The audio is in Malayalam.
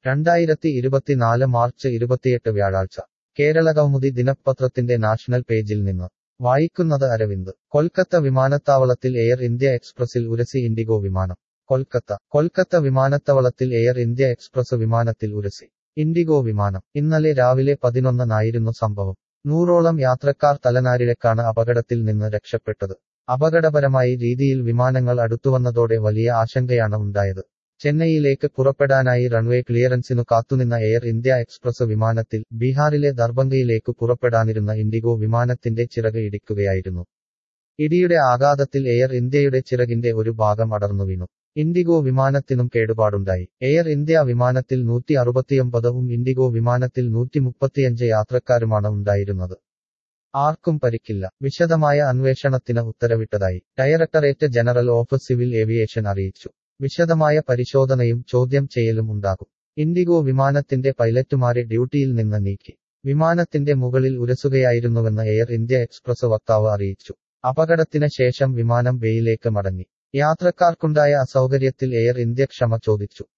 2024 മാർച്ച് 28 വ്യാഴാഴ്ച കേരള കൗമുദി ദിനപത്രത്തിന്റെ നാഷണൽ പേജിൽ നിന്ന് വായിക്കുന്നത് അരവിന്ദ്. കൊൽക്കത്ത വിമാനത്താവളത്തിൽ എയർ ഇന്ത്യ എക്സ്പ്രസിൽ ഉരസി ഇൻഡിഗോ വിമാനം. കൊൽക്കത്ത വിമാനത്താവളത്തിൽ എയർ ഇന്ത്യ എക്സ്പ്രസ് വിമാനത്തിൽ ഉരസി ഇൻഡിഗോ വിമാനം. ഇന്നലെ രാവിലെ 11-നായിരുന്നു സംഭവം. 100ഓളം യാത്രക്കാർ തലനാരിഴക്കാണ് അപകടത്തിൽ നിന്ന് രക്ഷപ്പെട്ടത്. അപകടപരമായ രീതിയിൽ വിമാനങ്ങൾ അടുത്തുവന്നതോടെ വലിയ ആശങ്കയാണ് ഉണ്ടായത്. ചെന്നൈയിലേക്ക് പുറപ്പെടാനായി റൺവേ ക്ലിയറൻസിനു കാത്തുനിന്ന എയർ ഇന്ത്യ എക്സ്പ്രസ് വിമാനത്തിൽ ബീഹാറിലെ ദർഭംഗയിലേക്ക് പുറപ്പെടാനിരുന്ന ഇൻഡിഗോ വിമാനത്തിന്റെ ചിറക് ഇടിക്കുകയായിരുന്നു. ഇടിയുടെ ആഘാതത്തിൽ എയർ ഇന്ത്യയുടെ ചിറകിന്റെ ഒരു ഭാഗം അടർന്നു വീണു. ഇൻഡിഗോ വിമാനത്തിനും കേടുപാടുണ്ടായി. എയർ ഇന്ത്യ വിമാനത്തിൽ 169ഉം ഇൻഡിഗോ വിമാനത്തിൽ 135 യാത്രക്കാരുമാണ് ഉണ്ടായിരുന്നത്. ആർക്കും പരിക്കില്ല. വിശദമായ അന്വേഷണത്തിന് ഉത്തരവിട്ടതായി directorate general of civil aviation അറിയിച്ചു. വിശദമായ പരിശോധനയും ചോദ്യം ചെയ്യലും ഉണ്ടാകും. ഇൻഡിഗോ വിമാനത്തിന്റെ പൈലറ്റുമാരെ ഡ്യൂട്ടിയിൽ നിന്ന് നീക്കി. വിമാനത്തിന്റെ മുകളിൽ ഉരസുകയായിരുന്നുവെന്ന് എയർ ഇന്ത്യ എക്സ്പ്രസ് വക്താവ് അറിയിച്ചു. അപകടത്തിന് ശേഷം വിമാനം ബേയിലേക്ക് മടങ്ങി. യാത്രക്കാർക്കുണ്ടായ അസൗകര്യത്തിൽ എയർ ഇന്ത്യ ക്ഷമ ചോദിച്ചു.